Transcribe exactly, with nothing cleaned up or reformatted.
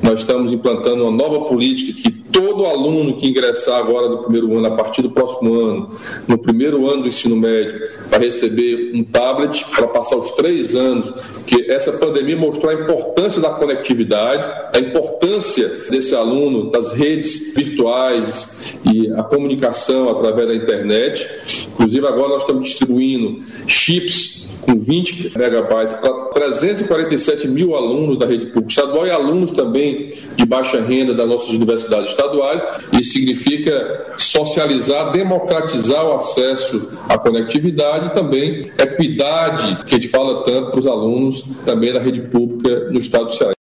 nós estamos implantando uma nova política que todo aluno que ingressar agora no primeiro ano, a partir do próximo ano, no primeiro ano do ensino médio, vai receber um tablet para passar os três anos, porque essa pandemia mostrou a importância da conectividade, a importância desse aluno, das redes virtuais e a comunicação através da internet. Inclusive agora nós estamos distribuindo chips com vinte megabytes para trezentos e quarenta e sete mil alunos da rede pública estadual e alunos também de baixa renda das nossas universidades estaduais. Isso significa socializar, democratizar o acesso à conectividade e também equidade, que a gente fala tanto para os alunos também da rede pública no estado do Ceará.